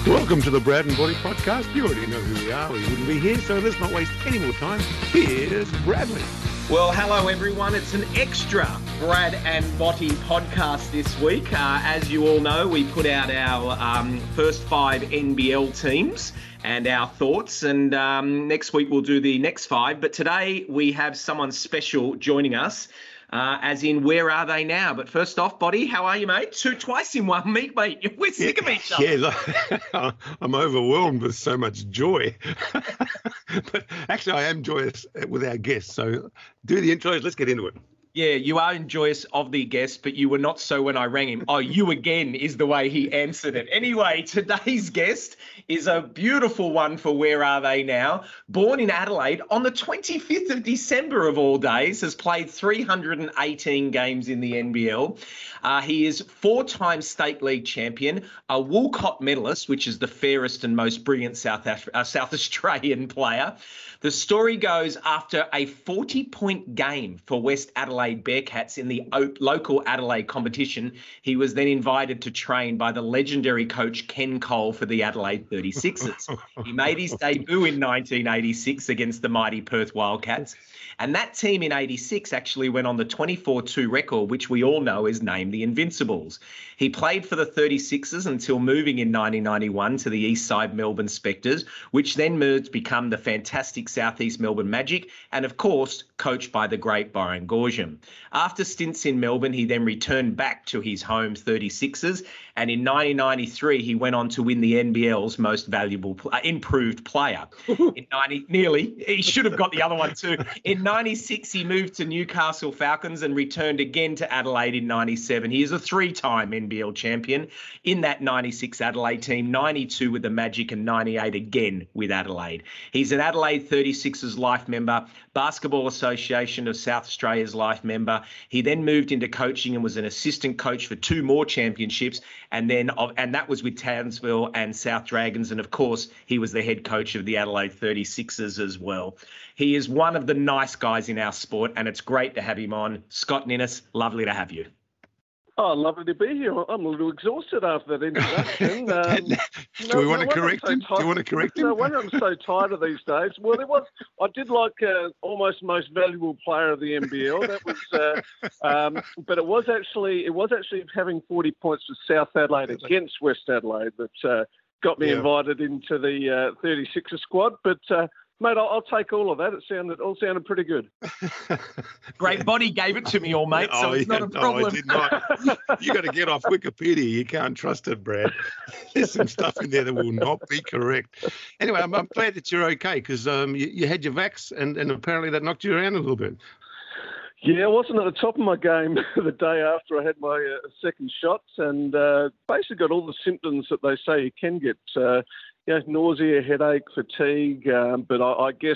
Welcome to the Brad and Body Podcast. You already know who we are. We wouldn't be here, so let's not waste any more time. Here's Bradley. Well, hello everyone. It's an extra Brad and Body podcast this week. As you all know, we put out our first 5 NBL teams and our thoughts, and next week we'll do the next 5. But today we have someone special joining us. As in, where are they now? But first off, Body, how are you, mate? Twice in 1 week, mate. We're sick of each other. Yeah, I'm overwhelmed with so much joy. But actually, I am joyous with our guests. So do the intros. Let's get into it. Yeah, you are joyous of the guest, but you were not so when I rang him. Oh, you again is the way he answered it. Anyway, today's guest is a beautiful one for Where Are They Now? Born in Adelaide on the 25th of December of all days, has played 318 games in the NBL. He is 4-time State League champion, a Woolcott medalist, which is the fairest and most brilliant South Australian player. The story goes after a 40-point game for West Adelaide Bearcats in the local Adelaide competition, he was then invited to train by the legendary coach Ken Cole for the Adelaide 36ers. He made his debut in 1986 against the mighty Perth Wildcats. And that team in 86 actually went on the 24-2 record, which we all know is named the Invincibles. He played for the 36ers until moving in 1991 to the East Side Melbourne Spectres, which then merged to become the fantastic Southeast Melbourne Magic, and of course, coached by the great Byron Gorsham. After stints in Melbourne, he then returned back to his home 36ers, and in 1993, he went on to win the NBL's most valuable improved player. He should have got the other one too. In 96, he moved to Newcastle Falcons and returned again to Adelaide in 97. He is a 3-time NBL champion in that 96 Adelaide team, 92 with the Magic and 98 again with Adelaide. He's an Adelaide 36ers life member, Basketball Association of South Australia's life member. He then moved into coaching and was an assistant coach for 2 more championships, and that was with Townsville and South Dragons. And of course, he was the head coach of the Adelaide 36ers as well. He is one of the nice guys in our sport, and it's great to have him on. Scott Ninnis, lovely to have you. Oh, lovely to be here. I'm a little exhausted after that introduction. Do we want to correct him? Do you want to correct him? No wonder I'm so tired of these days. Well, I did like almost most valuable player of the NBL. That was, but it was actually having 40 points for South Adelaide against West Adelaide that got me invited into the 36er squad. But mate, I'll take all of that. It all sounded pretty good. Great Body gave it to me, all mate, so it's not a problem. No, I did not. You got to get off Wikipedia. You can't trust it, Brad. There's some stuff in there that will not be correct. Anyway, I'm glad that you're okay because you had your vax and apparently that knocked you around a little bit. Yeah, I wasn't at the top of my game the day after I had my second shots and basically got all the symptoms that they say you can get. Nausea, headache, fatigue, but I guess,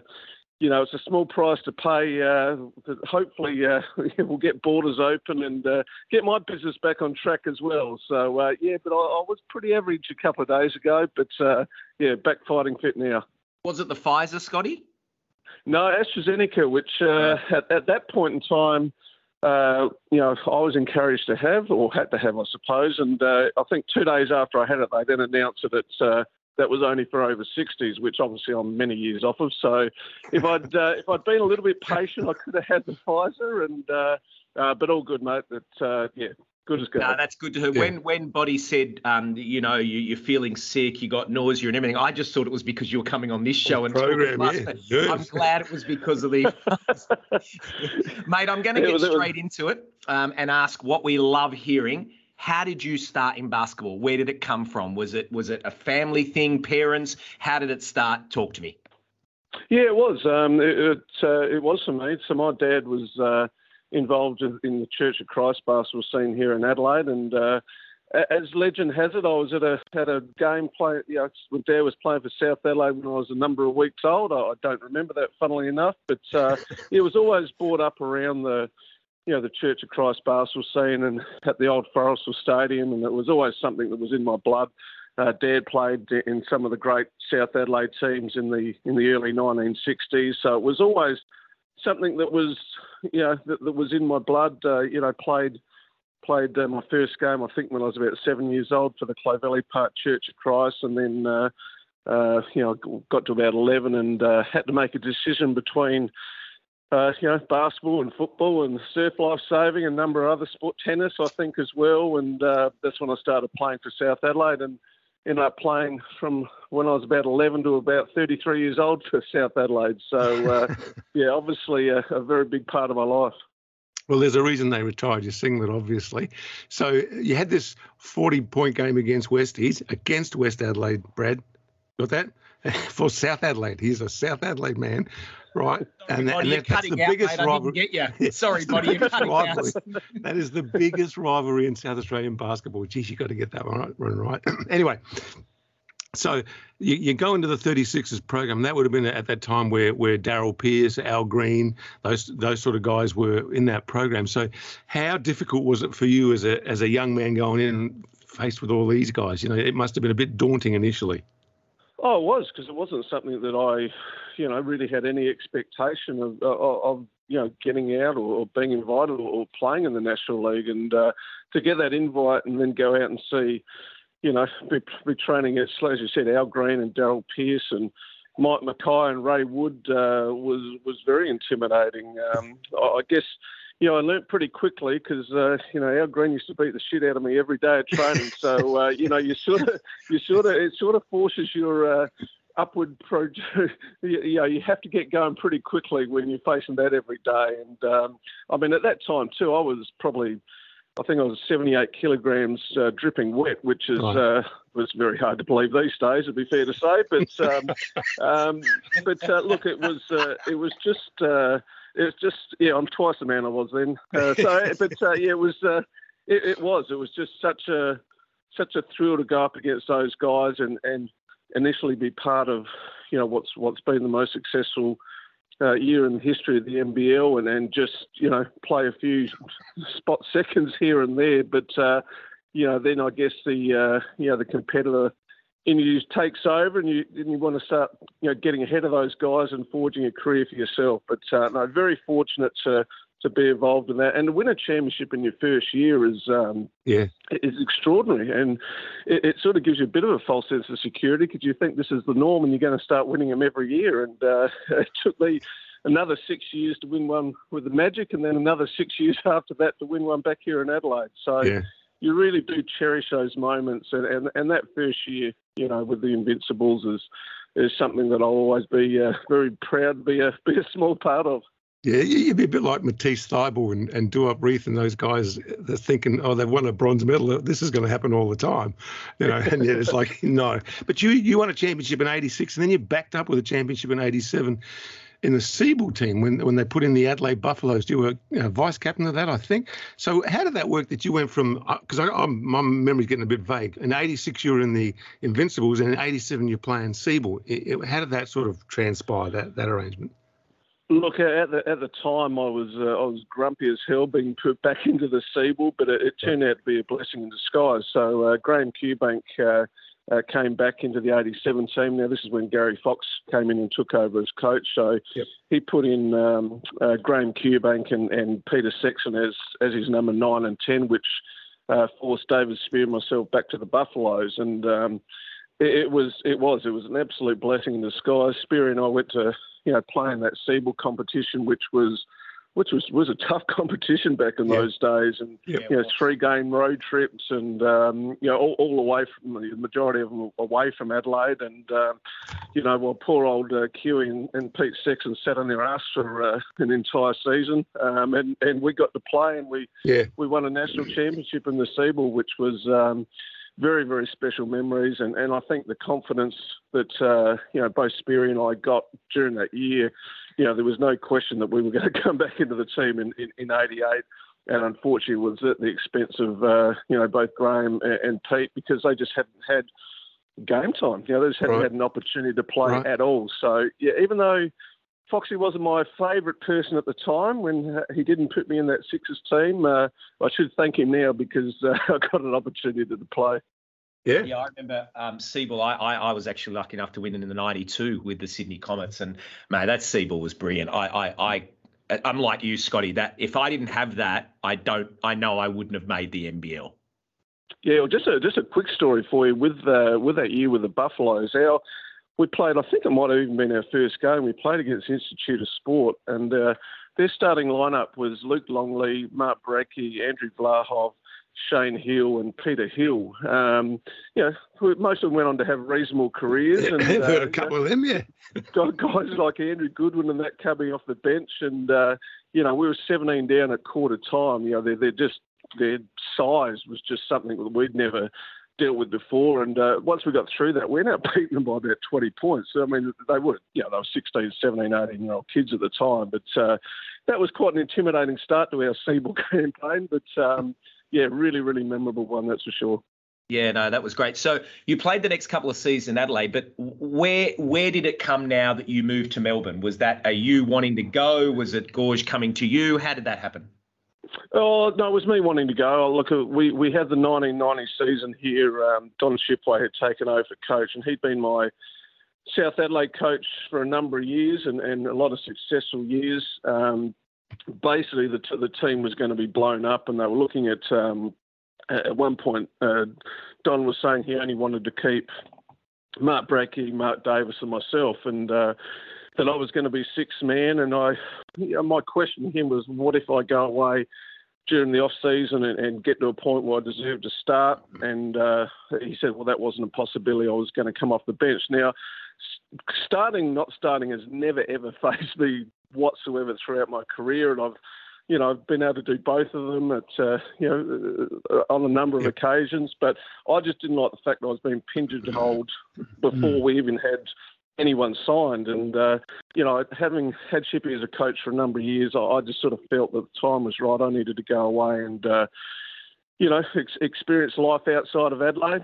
it's a small price to pay. Hopefully, we'll get borders open and get my business back on track as well. So, but I was pretty average a couple of days ago, but, back fighting fit now. Was it the Pfizer, Scotty? No, AstraZeneca, which at that point in time, I was encouraged to have, or had to have, I suppose. And I think 2 days after I had it, they then announced that that was only for over 60s, which obviously I'm many years off of. So if I'd been a little bit patient, I could have had the Pfizer. And but all good, mate. Good as gold. No, that's good to hear. Yeah. When Body said, you're feeling sick, you got nausea and everything, I just thought it was because you were coming on this show and program. Yeah. I'm glad it was because of the mate. I'm going to get straight into it and ask what we love hearing. How did you start in basketball? Where did it come from? Was it a family thing, parents? How did it start? Talk to me. Yeah, it was. It was for me. So my dad was involved in the Church of Christ basketball scene here in Adelaide, and as legend has it, I was at a game play. When Dad was playing for South Adelaide when I was a number of weeks old. I don't remember that, funnily enough, but it was always brought up around the Church of Christ basketball scene and at the old Forrestal Stadium, and it was always something that was in my blood. Dad played in some of the great South Adelaide teams in the early 1960s, so it was always something that was that was in my blood. played my first game, I think, when I was about 7 years old for the Clovelly Park Church of Christ, and then got to about 11 and had to make a decision between basketball and football and surf life saving and a number of other sport, tennis, I think, as well. And that's when I started playing for South Adelaide and ended up playing from when I was about 11 to about 33 years old for South Adelaide. So, obviously a very big part of my life. Well, there's a reason they retired your singlet, obviously. So you had this 40-point game against Westies, against West Adelaide, Brad. Got that? For South Adelaide. He's a South Adelaide man, right? Sorry, that's the biggest rivalry. Sorry, buddy, you're cutting out. That is the biggest rivalry in South Australian basketball. Geez, you got to get that one right. Anyway, so you go into the 36ers program. That would have been at that time where Daryl Pearce, Al Green, those sort of guys were in that program. So how difficult was it for you as a young man going in faced with all these guys? It must have been a bit daunting initially. Oh, it was, because it wasn't something that I, really had any expectation of getting out or being invited or playing in the National League. And to get that invite and then go out and see, be training at, as you said, Al Green and Daryl Pearce and Mike Mackay and Ray Wood was very intimidating. I guess, I learnt pretty quickly because, Al Green used to beat the shit out of me every day at training. So, it sort of forces your upward you have to get going pretty quickly when you're facing that every day. And, at that time too, I was probably, I think I was 78 kilograms dripping wet, which is was very hard to believe these days, it'd be fair to say. But look, it was just I'm twice the man I was then. It was just such a thrill to go up against those guys and initially be part of what's been the most successful year in the history of the NBL and just play a few spot seconds here and there, but then I guess the competitor in you takes over and you want to start getting ahead of those guys and forging a career for yourself. But very fortunate to be involved in that, and to win a championship in your first year is extraordinary, and it sort of gives you a bit of a false sense of security because you think this is the norm and you're going to start winning them every year. And it took me another 6 years to win one with the Magic, and then another 6 years after that to win one back here in Adelaide. So you really do cherish those moments, and that first year, with the Invincibles is something that I'll always be very proud to be a small part of. Yeah, you'd be a bit like Matisse Thybulle and Duop Reith and those guys. They're thinking, they've won a bronze medal. This is going to happen all the time, And yet it's like, no. But you won a championship in '86, and then you backed up with a championship in '87 in the Siebel team when they put in the Adelaide Buffaloes. You were vice captain of that, I think. So how did that work? That you went from, because my memory's getting a bit vague. In '86 you were in the Invincibles, and in '87 you're playing Siebel. How did that sort of transpire, that arrangement? Look, at the time, I was grumpy as hell being put back into the Siebel, but it turned out to be a blessing in disguise. So Graham Cubank came back into the '87 team. Now this is when Gary Fox came in and took over as coach. So he put in Graham Cubank and Peter Sexton as his number 9 and 10, which forced David Spear and myself back to the Buffaloes. And it was an absolute blessing in disguise. Spear and I went to play in that Siebel competition, which was a tough competition back in those days, and 3-game road trips, and all away from the majority of them away from Adelaide, and while poor old Q and Pete Sexton sat on their ass for an entire season, and we got to play, and we won a national championship in the Siebel, which was very, very special memories, and I think the confidence that both Speary and I got during that year, there was no question that we were going to come back into the team in '88, and unfortunately it was at the expense of both Graham and Pete, because they just hadn't had game time. They just hadn't had an opportunity to play at all. So even though Foxy wasn't my favourite person at the time when he didn't put me in that Sixers team, I should thank him now because I got an opportunity to play. Yeah, I remember Siebel. I was actually lucky enough to win it in the '92 with the Sydney Comets, and mate, that Siebel was brilliant. I I'm like you, Scotty, that if I didn't have that, I know I wouldn't have made the NBL. Yeah, well, just a quick story for you with that year with the Buffaloes. We played, I think it might have even been our first game. We played against Institute of Sport, and their starting lineup was Luke Longley, Mark Brecki, Andrew Vlahov, Shane Hill, and Peter Hill. Most of them went on to have reasonable careers. And, I've heard a couple of them, yeah. Got guys like Andrew Goodwin and that coming off the bench, and we were 17 down at quarter time. Their size was just something that we'd never dealt with before. And once we got through that, we ended up beating them by about 20 points. So, I mean, they were 16, 17, 18-year-old kids at the time. But that was quite an intimidating start to our Seaball campaign. But, really, really memorable one, that's for sure. Yeah, no, that was great. So you played the next couple of seasons in Adelaide, but where did it come now that you moved to Melbourne? Was that you wanting to go? Was it Gorge coming to you? How did that happen? Oh, no, it was me wanting to go. Look, we had the 1990 season here. Don Shipway had taken over coach, and he'd been my South Adelaide coach for a number of years and a lot of successful years. Basically, the team was going to be blown up, and they were looking at one point, Don was saying he only wanted to keep Mark Brecki, Mark Davis, and myself, and that I was going to be sixth man. And my question to him was, what if I go away during the off season and get to a point where I deserve to start? And he said, well, that wasn't a possibility. I was going to come off the bench. Now, not starting has never ever faced me whatsoever throughout my career, and I've been able to do both of them on a number of occasions. But I just didn't like the fact that I was being pigeonholed before we even had anyone signed. And, having had Shippy as a coach for a number of years, I just sort of felt that the time was right. I needed to go away and, experience life outside of Adelaide.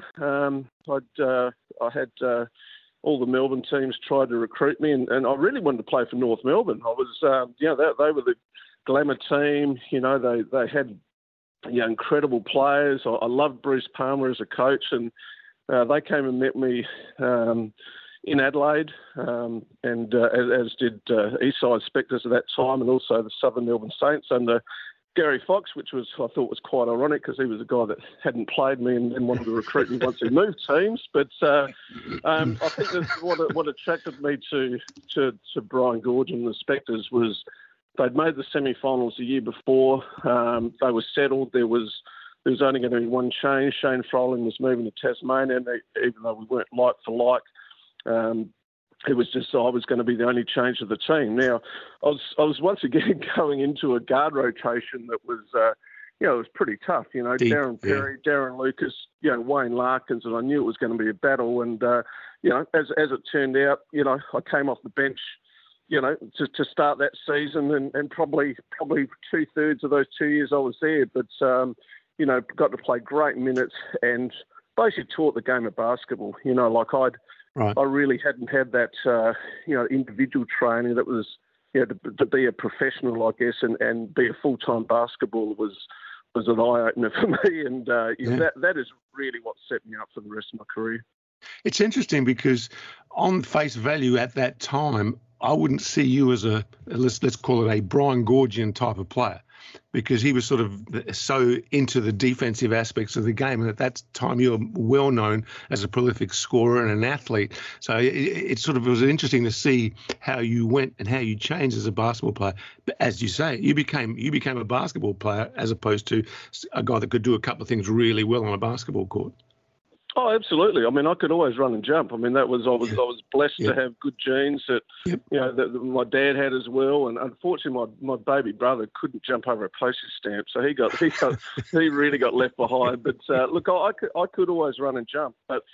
I had all the Melbourne teams tried to recruit me, and I really wanted to play for North Melbourne. I was, they were the glamour team. They had incredible players. I loved Bruce Palmer as a coach, and they came and met me in Adelaide, as did Eastside Spectres at that time, and also the Southern Melbourne Saints under Gary Fox, which I thought was quite ironic because he was a guy that hadn't played me and wanted to recruit me once he moved teams. But I think that's what attracted me to Brian Gorge and the Spectres was they'd made the semi-finals the year before. They were settled. There was only going to be one change. Shane Froling was moving to Tasmania, and even though we weren't like for like, it was just I was going to be the only change of the team. Now, I was once again going into a guard rotation that was, it was pretty tough. Deep, Darren Perry, Darren Lucas, Wayne Larkins, and I knew it was going to be a battle. And as it turned out, I came off the bench, to start that season, and probably 2/3 of those 2 years I was there, but got to play great minutes and basically taught the game of basketball. I really hadn't had that, individual training that was, to be a professional, I guess, and be a full-time basketball was an eye-opener for me. And that is really what set me up for the rest of my career. It's interesting because on face value at that time, I wouldn't see you as let's call it a Brian Gorgian type of player, because he was sort of so into the defensive aspects of the game. And at that time, you were well known as a prolific scorer and an athlete. So it was interesting to see how you went and how you changed as a basketball player. But as you say, you became a basketball player as opposed to a guy that could do a couple of things really well on a basketball court. Oh, absolutely. I mean, I could always run and jump. I mean, I was blessed to have good genes that, that my dad had as well. And unfortunately, my baby brother couldn't jump over a postage stamp, so he really got left behind. But look, I could always run and jump, but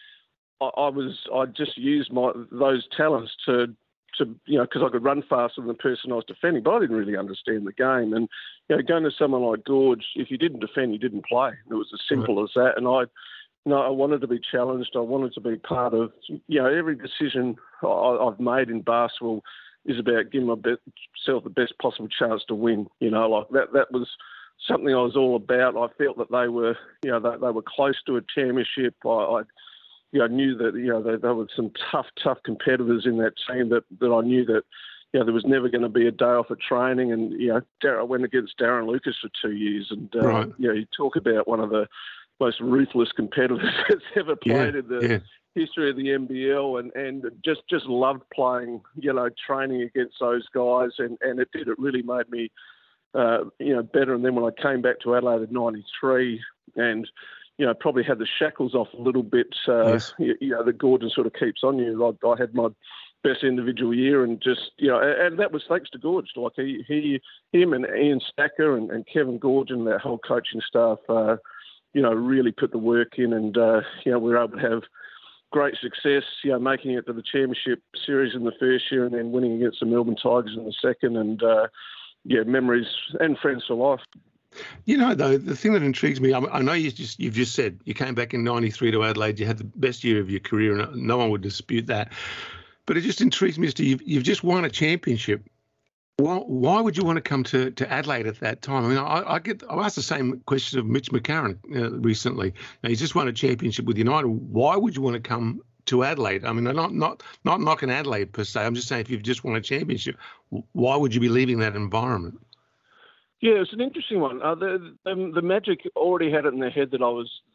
I just used those talents to because I could run faster than the person I was defending, but I didn't really understand the game. And going to someone like Gorge, if you didn't defend, you didn't play. It was as simple as that. And I wanted to be challenged. I wanted to be part of, every decision I've made in basketball is about giving myself the best possible chance to win. That was something I was all about. I felt that they were, they were close to a championship. I knew that, there were some tough competitors in that team that I knew that, there was never going to be a day off at training. And, I went against Darren Lucas for 2 years. And, right. You talk about one of the most ruthless competitors that's ever played in the history of the NBL, and just loved playing, training against those guys. And it really made me, better. And then when I came back to Adelaide in 93 and, probably had the shackles off a little bit, the Gordon sort of keeps on you. I had my best individual year, and just, and that was thanks to Gorge. Like him and Ian Stacker and Kevin Gorge and that whole coaching staff, really put the work in, and, we were able to have great success, making it to the Championship Series in the first year and then winning against the Melbourne Tigers in the second, and, memories and friends for life. Though, the thing that intrigues me, I know you've just said you came back in 93 to Adelaide, you had the best year of your career, and no one would dispute that. But it just intrigues me as to you've just won a championship. Why would you want to come to Adelaide at that time? I mean, I asked the same question of Mitch McCarron recently. Now, he's just won a championship with United. Why would you want to come to Adelaide? I mean, I'm not knocking Adelaide per se. I'm just saying if you've just won a championship, why would you be leaving that environment? Yeah, it's an interesting one. The Magic already had it in their head that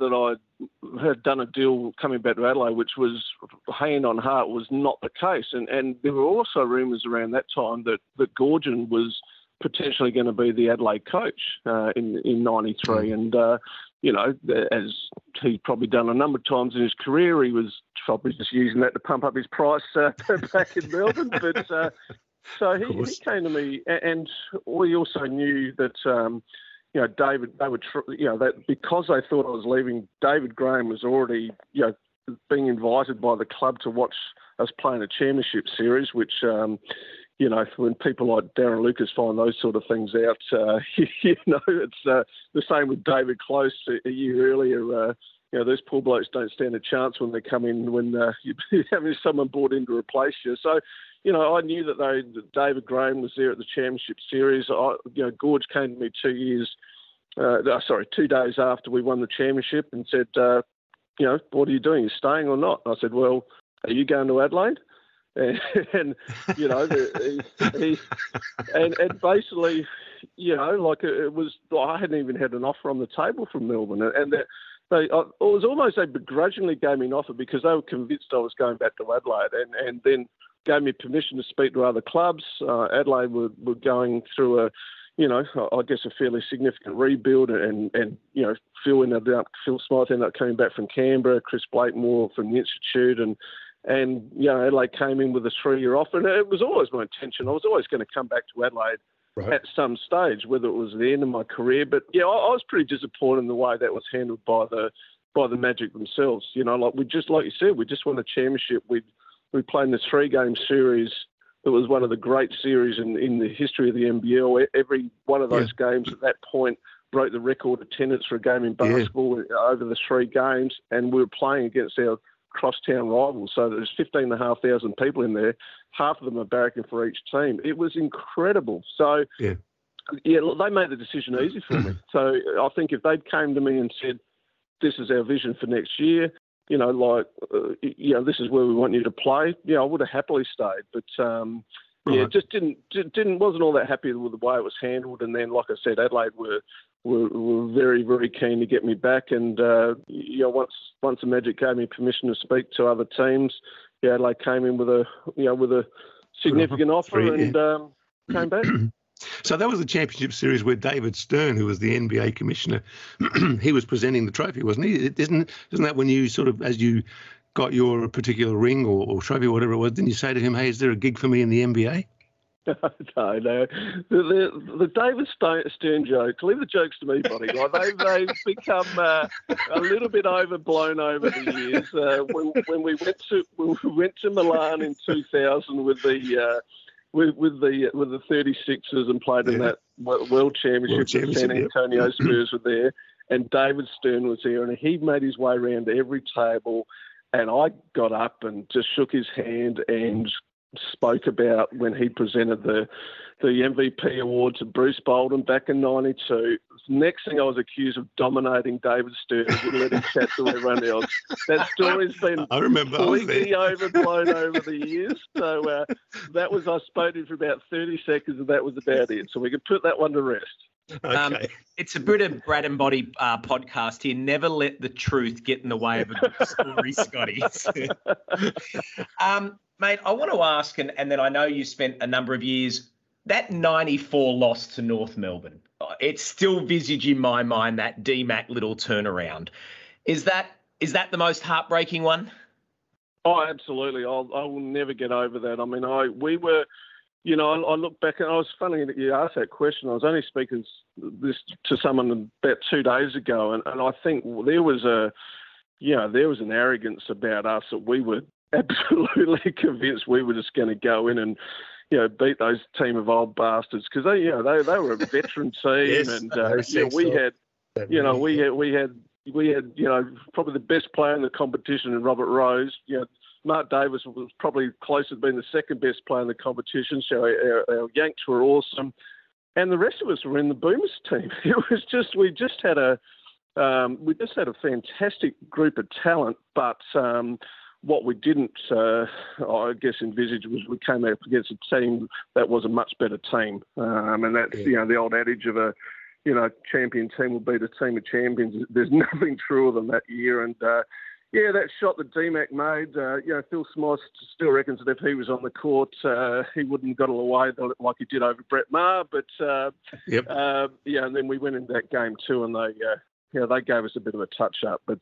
I had done a deal coming back to Adelaide, which was, hand on heart, was not the case. And there were also rumours around that time that Gorgon was potentially going to be the Adelaide coach in 93. And, as he'd probably done a number of times in his career, he was probably just using that to pump up his price back in Melbourne. But so he came to me, and we also knew that, David, that because they thought I was leaving, David Graham was already, being invited by the club to watch us playing a Championship Series, which, when people like Darren Lucas find those sort of things out, it's the same with David Close a year earlier. Those poor blokes don't stand a chance when they come in when you're having someone brought in to replace you. So, I knew that David Graham was there at the Championship Series. Gorge came to me 2 days after we won the championship and said, what are you doing? Are you staying or not? And I said, well, are you going to Adelaide? And and basically, it was, I hadn't even had an offer on the table from Melbourne, and it was almost they begrudgingly gave me an offer because they were convinced I was going back to Adelaide, and then gave me permission to speak to other clubs. Adelaide were going through a fairly significant rebuild, and Phil Smythe ended up coming back from Canberra, Chris Blakemore from the Institute, and Adelaide came in with a 3-year offer, and it was always my intention. I was always going to come back to Adelaide at some stage, whether it was the end of my career. But I was pretty disappointed in the way that was handled by the Magic themselves. Like you said, we just won a championship. We played in the 3-game series. It was one of the great series in the history of the NBL. Every one of those games at that point broke the record attendance for a game in basketball over the 3 games, and we were playing against our crosstown rivals. So there's 15,500 people in there. Half of them are barracking for each team. It was incredible. So, they made the decision easy for me. So I think if they'd came to me and said, this is our vision for next year, this is where we want you to play, I would have happily stayed. But, just wasn't all that happy with the way it was handled. And then, like I said, Adelaide were very, very keen to get me back. And, once the Magic gave me permission to speak to other teams, Adelaide came in with a significant offer and came back. So that was the Championship Series where David Stern, who was the NBA commissioner, he was presenting the trophy, wasn't he? Isn't that when you sort of, as you got your particular ring or trophy or whatever it was, didn't you say to him, hey, is there a gig for me in the NBA? No. The David Stern jokes, leave the jokes to me, buddy. They've become a little bit overblown over the years. When we went to Milan in 2000 with the 36ers and played in that World Championship, San Antonio Spurs were there, and David Stern was there, and he made his way around every table, and I got up and just shook his hand and spoke about when he presented the MVP award to Bruce Bolden back in '92. Next thing, I was accused of dominating David Stern and wouldn't let him chat to everyone else. That story's been completely overblown over the years. So that was, I spoke to him for about 30 seconds, and that was about it. So we can put that one to rest. Okay. It's a bit of Brad and Body podcast here. Never let the truth get in the way of a good story, Scotty. Mate, I want to ask, and then I know you spent a number of years, that 94 loss to North Melbourne, it's still visage in my mind, that D-Mac little turnaround. Is that the most heartbreaking one? Oh, absolutely. I will never get over that. I mean, we were... You know, I look back and I was funny that you asked that question. I was only speaking this to someone about 2 days ago, and I think there was an arrogance about us that we were absolutely convinced we were just going to go in and, you know, beat those team of old bastards, because they were a veteran team. Yes, and we had probably the best player in the competition in Robert Rose. You know, Mark Davis was probably closer to being the second best player in the competition. So our Yanks were awesome, and the rest of us were in the Boomers team. It was just we just had a fantastic group of talent, but what we didn't, I guess, envisage was we came up against a team that was a much better team, and that's the old adage of a champion team will beat a team of champions. There's nothing truer than that year, and. That shot that D-Mac made, Phil Smyth still reckons that if he was on the court, he wouldn't have got it away like he did over Brett Maher. But, and then we went into that game too, and they gave us a bit of a touch-up. But,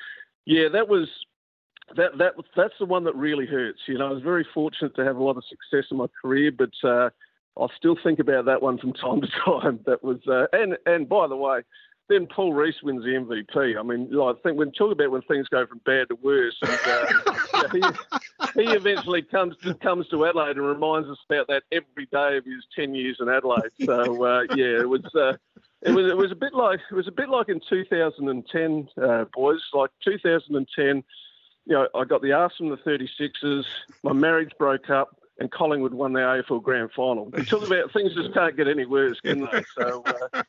that's the one that really hurts. You know, I was very fortunate to have a lot of success in my career, but I'll still think about that one from time to time. That was, and by the way, then Paul Rees wins the MVP. I mean, I think when talk about when things go from bad to worse, and, he eventually comes to Adelaide and reminds us about that every day of his 10 years in Adelaide. So it was a bit like in 2010, boys. Like 2010, I got the arse from the 36ers. My marriage broke up. And Collingwood won the AFL Grand Final. We talk about things just can't get any worse, can they? So,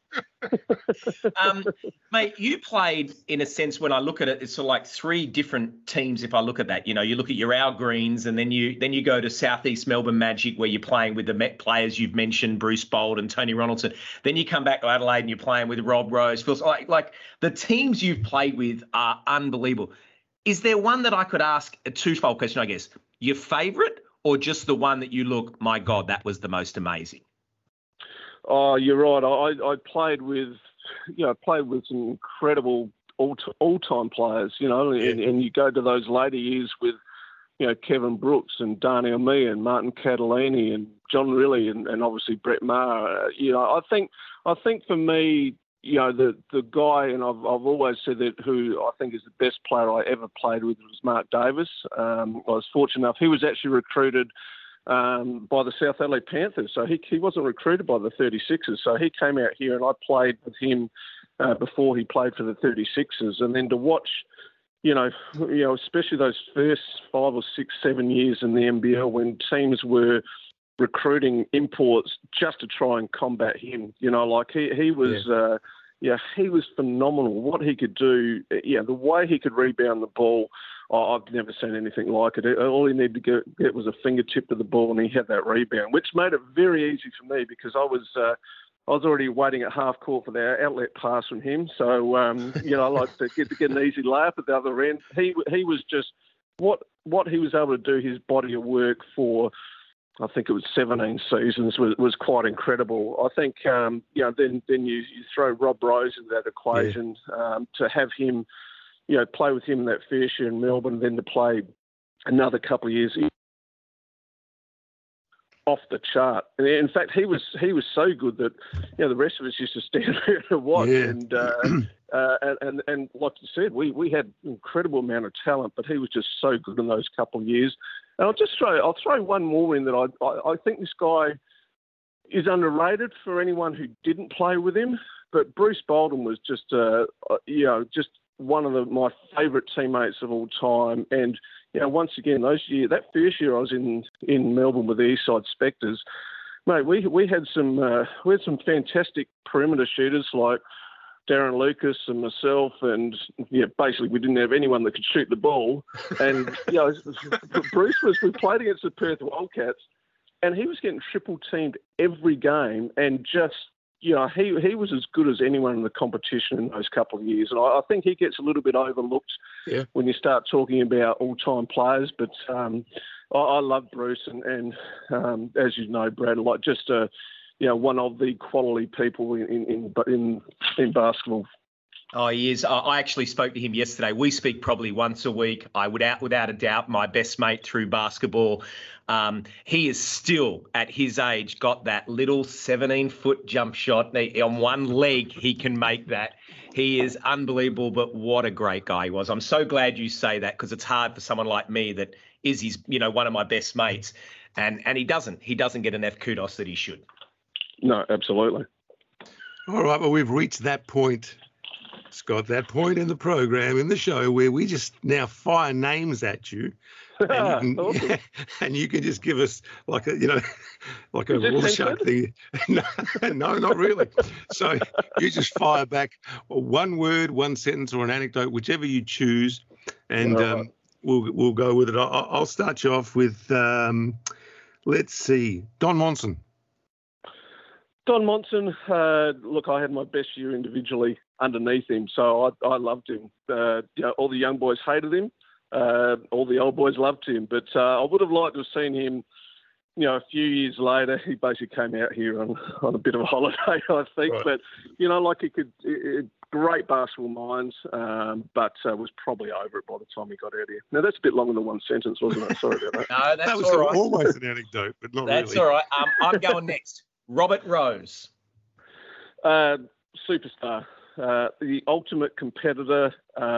mate, you played, in a sense, when I look at it, it's sort of like three different teams. If I look at that, you look at your Al Greens, and then you go to Southeast Melbourne Magic, where you're playing with the Met players you've mentioned, Bruce Bold and Tony Ronaldson. Then you come back to Adelaide and you're playing with Rob Rose. Feels like the teams you've played with are unbelievable. Is there one that I could ask, a twofold question, I guess? Your favourite? Or just the one that you look, my God, that was the most amazing? Oh, you're right. I played with some incredible all-time players, and you go to those later years with, Kevin Brooks and Darnell Mee and Martin Catalini and John Rillie and obviously Brett Maher. I think for me, the guy, and I've always said that, who I think is the best player I ever played with was Mark Davis. I was fortunate enough. He was actually recruited by the South Adelaide Panthers. So he wasn't recruited by the 36ers. So he came out here and I played with him before he played for the 36ers. And then to watch, especially those first 5 or 6, 7 years in the NBL when teams were recruiting imports just to try and combat him. He was he was phenomenal. What he could do, the way he could rebound the ball, I've never seen anything like it. All he needed to get was a fingertip to the ball, and he had that rebound, which made it very easy for me because I was already waiting at half court for the outlet pass from him. So I like to get an easy layup at the other end. He was just what he was able to do. His body of work for, I think it was 17 seasons, was quite incredible. I think, then you throw Rob Rose into that equation, to have him, play with him in that first year in Melbourne, then to play another couple of years off the chart. And in fact, he was so good that, the rest of us used to stand there and watch. Yeah. And like you said, we had an incredible amount of talent, but he was just so good in those couple of years. And I'll throw one more in that I think this guy is underrated for anyone who didn't play with him. But Bruce Bolden was just one of my favourite teammates of all time. And once again, that first year I was in Melbourne with the Eastside Spectres, mate, we had some fantastic perimeter shooters like Darren Lucas and myself, and basically we didn't have anyone that could shoot the ball. And Bruce we played against the Perth Wildcats, and he was getting triple teamed every game, and just he was as good as anyone in the competition in those couple of years. And I think he gets a little bit overlooked when you start talking about all-time players. But I love Bruce, and as you know, Brad, like just one of the quality people in basketball. Oh, he is. I actually spoke to him yesterday. We speak probably once a week. Without a doubt, my best mate through basketball. He is still, at his age, got that little 17-foot jump shot. On one leg, he can make that. He is unbelievable, but what a great guy he was. I'm so glad you say that, because it's hard for someone like me that is one of my best mates. And he doesn't get enough kudos that he should. No, absolutely. All right, well, we've reached that point, Scott, that point in the program, in the show, where we just now fire names at you. And you can, and you can just give us like a Rorschach thing. No, not really. So you just fire back one word, one sentence, or an anecdote, whichever you choose, and we'll go with it. I'll start you off with, let's see, Don Monson. Don Monson, look, I had my best year individually underneath him, so I loved him. All the young boys hated him. All the old boys loved him. But I would have liked to have seen him, a few years later. He basically came out here on a bit of a holiday, I think. Right. But, like he could, great basketball minds, but was probably over it by the time he got out here. Now, that's a bit longer than one sentence, wasn't it? Sorry about that. No, that's that was all right. Almost an anecdote, but not that's really. That's all right. I'm going next. Robert Rose. Superstar. The ultimate competitor.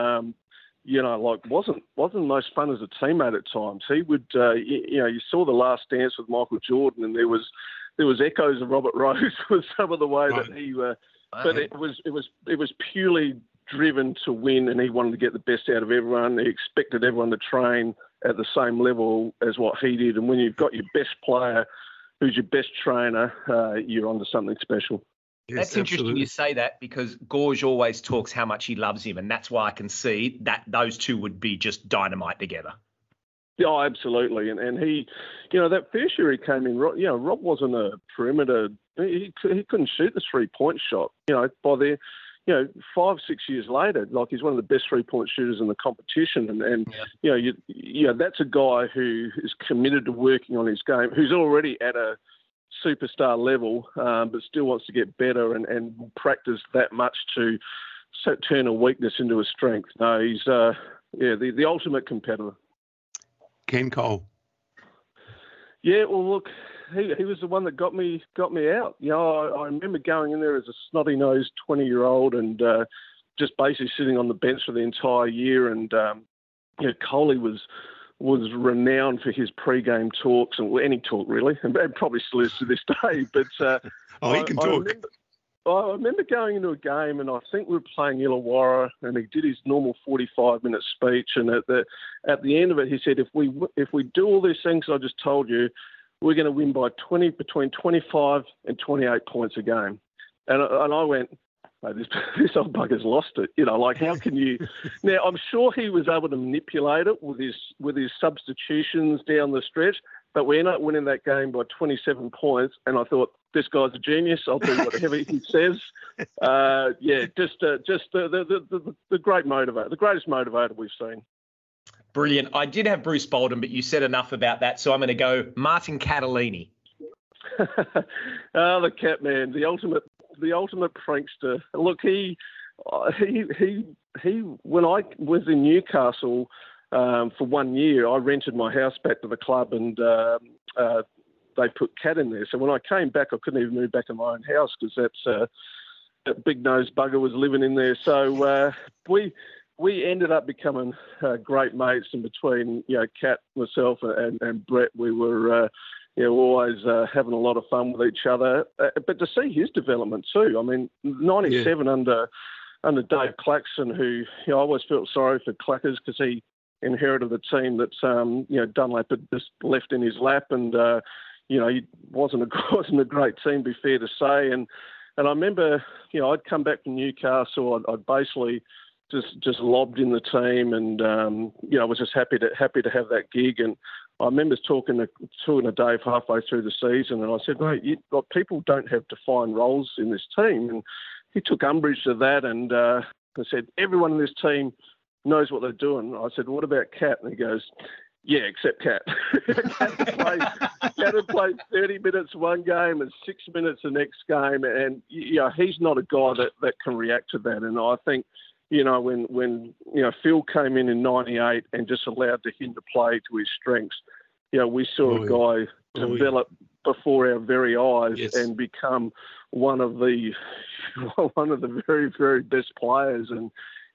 Wasn't the most fun as a teammate at times. He would, you saw The Last Dance with Michael Jordan, and there was echoes of Robert Rose with some of the way that he. But it was purely driven to win, and he wanted to get the best out of everyone. He expected everyone to train at the same level as what he did, and when you've got your best player, who's your best trainer, you're onto something special. Yes, that's interesting you say that, because Gorge always talks how much he loves him, and that's why I can see that those two would be just dynamite together. Yeah, absolutely. And he, that first year he came in, Rob wasn't a perimeter. He couldn't shoot the three-point shot. By the 5-6 years later, like, he's one of the best three-point shooters in the competition. And that's a guy who is committed to working on his game, who's already at a superstar level, but still wants to get better and practice that much to turn a weakness into a strength. No, he's the ultimate competitor. Ken Cole. Yeah, well, look, he was the one that got me out. I remember going in there as a snotty-nosed 20-year-old and just basically sitting on the bench for the entire year. And Coley was renowned for his pre-game talks, and any talk really, and probably still is to this day. But he can talk. I remember going into a game, and I think we were playing Illawarra, and he did his normal 45-minute speech, and at the end of it, he said, "If we do all these things I just told you, we're going to win by between 25 and 28 points a game." And I went, "Mate, this old bugger's lost it." How can you? Now, I'm sure he was able to manipulate it with his substitutions down the stretch, but we ended up winning that game by 27 points. And I thought, this guy's a genius. I'll do whatever he says. Just the great motivator, the greatest motivator we've seen. Brilliant. I did have Bruce Bolden, but you said enough about that, so I'm going to go Martin Catalini. The Cat Man, the ultimate prankster. Look, he when I was in Newcastle for 1 year, I rented my house back to the club, and they put Cat in there. So when I came back, I couldn't even move back in my own house because that big-nosed bugger was living in there. So we ended up becoming great mates. In between, Cat, myself, and Brett, we were always having a lot of fun with each other. But to see his development too, I mean, 97 under under Dave Claxton, who I always felt sorry for Clackers because he inherited a team that Dunlap had just left in his lap, and he wasn't a great team, to be fair to say. And I remember I'd come back from Newcastle, I'd basically just lobbed in the team, and I was just happy to have that gig. And I remember talking to Dave halfway through the season, and I said, "Mate, people don't have defined roles in this team." And he took umbrage to that, and I said, "Everyone in this team knows what they're doing." I said, "What about Cat?" And he goes, "Yeah, except Cat." Cat had played 30 minutes one game and 6 minutes the next game, and he's not a guy that can react to that. And I think when Phil came in '98 and just allowed him to play to his strengths, we saw a guy develop before our very eyes, yes, and become one of the very, very best players. And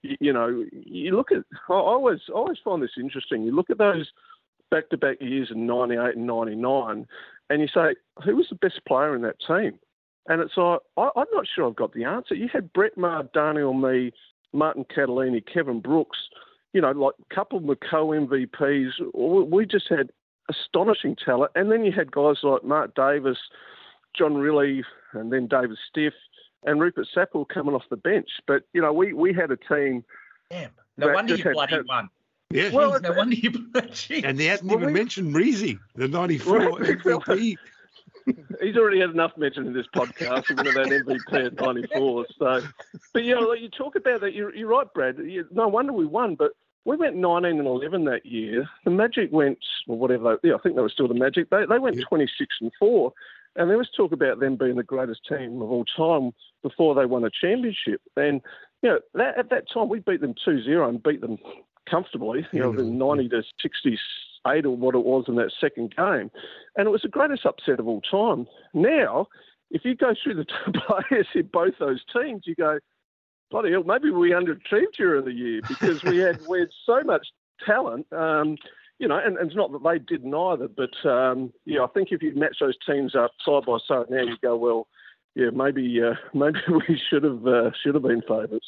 you look at, I always find this interesting. You look at those back-to-back years in '98 and '99, and you say, who was the best player in that team? And it's like, I'm not sure I've got the answer. You had Brett Maher, Daniel Me, Martin Catalini, Kevin Brooks, like a couple of Macau MVPs. We just had astonishing talent. And then you had guys like Mark Davis, John Riley, and then David Stiff, and Rupert Sapple coming off the bench. But, we had a team. Damn. No wonder you bloody won. Yeah. Well, no wonder you bloody. And they hadn't even mentioned Reezy, the 94 MVP. He's already had enough mention in this podcast, winning that MVP at 94. So, but you talk about that. You're right, Brad. No wonder we won. But we went 19-11 that year. The Magic went, I think they were still the Magic. They went 26-4. And there was talk about them being the greatest team of all time before they won a championship. And, at that time, we beat them 2-0 and beat them comfortably, the 90-68 or what it was in that second game. And it was the greatest upset of all time. Now, if you go through the players in both those teams, you go, bloody hell, maybe we underachieved during the year because we had so much talent. And it's not that they didn't either, but I think if you match those teams up side by side now, you go, well, yeah, maybe we should have been favourites.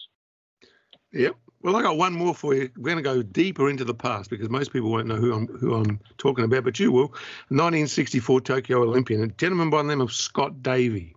Yep. Well, I got one more for you. We're going to go deeper into the past because most people won't know who I'm talking about, but you will. 1964 Tokyo Olympian, a gentleman by the name of Scott Davey.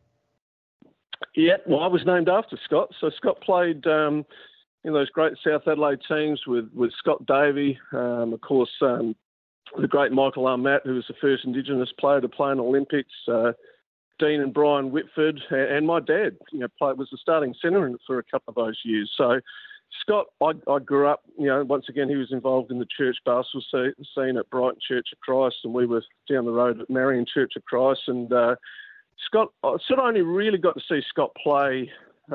Yeah, well, I was named after Scott. So Scott played in those great South Adelaide teams with Scott Davey, of course, the great Michael Armatt, who was the first Indigenous player to play in Olympics, Dean and Brian Whitford, and my dad, was the starting centre for a couple of those years. So Scott, I grew up, once again, he was involved in the church basketball scene at Brighton Church of Christ, and we were down the road at Marion Church of Christ. And Scott, I sort of only really got to see Scott play,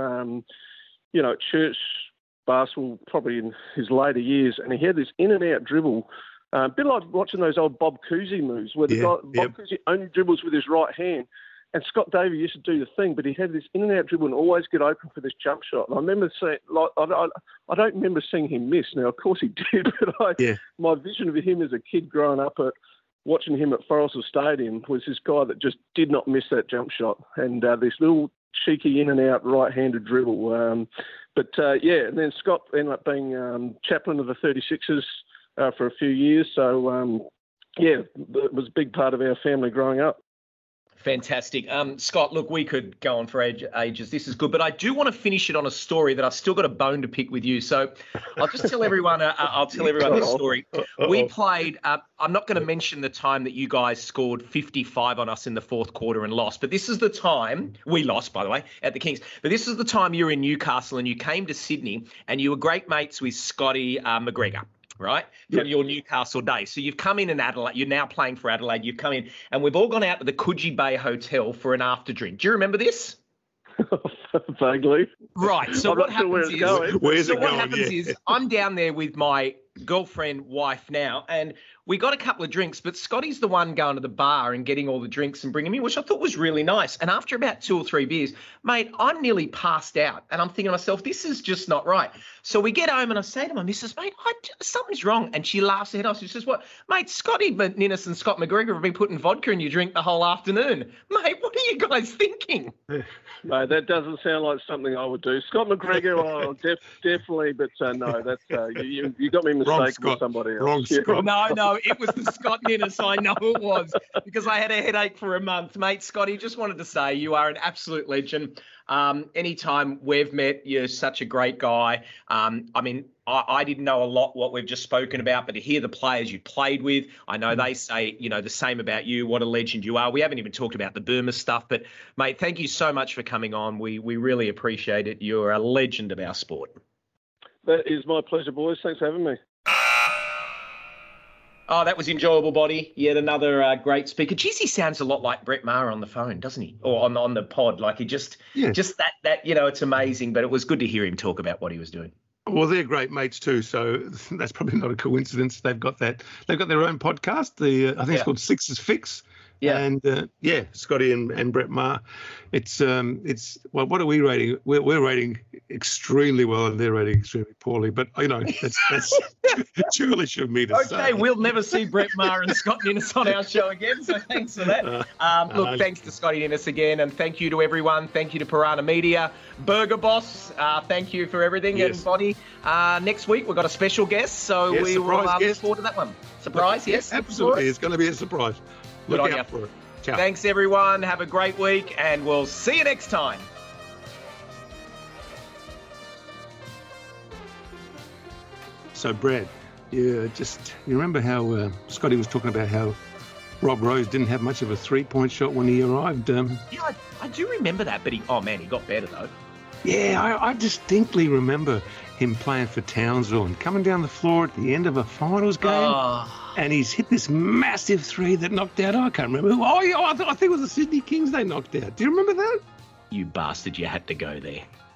at church basketball probably in his later years, and he had this in-and-out dribble, a bit like watching those old Bob Cousy moves, where Bob Cousy only dribbles with his right hand. And Scott Davey used to do the thing, but he had this in-and-out dribble and always get open for this jump shot. And I remember saying, I don't remember seeing him miss. Now, of course he did, but my vision of him as a kid growing up watching him at Forrestal Stadium was this guy that just did not miss that jump shot. And this little cheeky in-and-out right-handed dribble. And then Scott ended up being chaplain of the 36ers for a few years. So, it was a big part of our family growing up. Fantastic. Scott, look, we could go on for ages. This is good, but I do want to finish it on a story that I've still got a bone to pick with you. So I'll just tell everyone, this story. We played, I'm not going to mention the time that you guys scored 55 on us in the fourth quarter and lost, but this is the time, we lost, by the way, at the Kings, but this is the time you were in Newcastle and you came to Sydney and you were great mates with Scotty McGregor. Right, from your Newcastle days. So you've come in Adelaide. You're now playing for Adelaide. You've come in, and we've all gone out to the Coogee Bay Hotel for an after drink. Do you remember this? Vaguely. Right. So what happens is, I'm down there with my girlfriend, wife now, and we got a couple of drinks, but Scotty's the one going to the bar and getting all the drinks and bringing me, which I thought was really nice. And after about 2 or 3 beers, mate, I'm nearly passed out. And I'm thinking to myself, this is just not right. So we get home and I say to my missus, mate, something's wrong. And she laughs her head off. She says, what? Mate, Scotty Ninnis and Scott McGregor have been putting vodka in your drink the whole afternoon. Mate, what are you guys thinking? Mate, that doesn't sound like something I would do. Scott McGregor, definitely, but no, that's you got me mistaken with somebody else. Wrong Scott. No, it was the Scott Ninnis. I know it was, because I had a headache for a month. Mate, Scotty, just wanted to say you are an absolute legend. Anytime we've met, you're such a great guy. I mean, I didn't know a lot what we've just spoken about, but to hear the players you played with, I know they say, the same about you, what a legend you are. We haven't even talked about the Burma stuff, but mate, thank you so much for coming on. We really appreciate it. You're a legend of our sport. That is my pleasure, boys. Thanks for having me. Oh, that was enjoyable, Buddy. Yet another great speaker. Geez, he sounds a lot like Brett Maher on the phone, doesn't he? Or on the pod. Like he just that it's amazing. But it was good to hear him talk about what he was doing. Well, they're great mates too, so that's probably not a coincidence. They've got their own podcast. I think it's called Six's Fix. Yeah, and Scotty and Brett Maher. It's well, what are we rating? We're rating extremely well, and they're rating extremely poorly. But that's churlish of me to say. Okay, we'll never see Brett Maher and Scott Ninnis on our show again. So thanks for that. Look, thanks to Scotty Ninnis again, and thank you to everyone. Thank you to Piranha Media, Burger Boss. Thank you for everything. Yes. And Buddy, next week we've got a special guest, so we will look forward to that one. Surprise, yes, absolutely. It's going to be a surprise. Look out for it. Ciao. Thanks, everyone. Have a great week, and we'll see you next time. So, Brad, you remember how Scotty was talking about how Rob Rose didn't have much of a three-point shot when he arrived? Yeah, I do remember that, but he got better, though. Yeah, I distinctly remember him playing for Townsville and coming down the floor at the end of a finals game. And he's hit this massive three that knocked out, I can't remember who. I think it was the Sydney Kings they knocked out. Do you remember that? You bastard, you had to go there.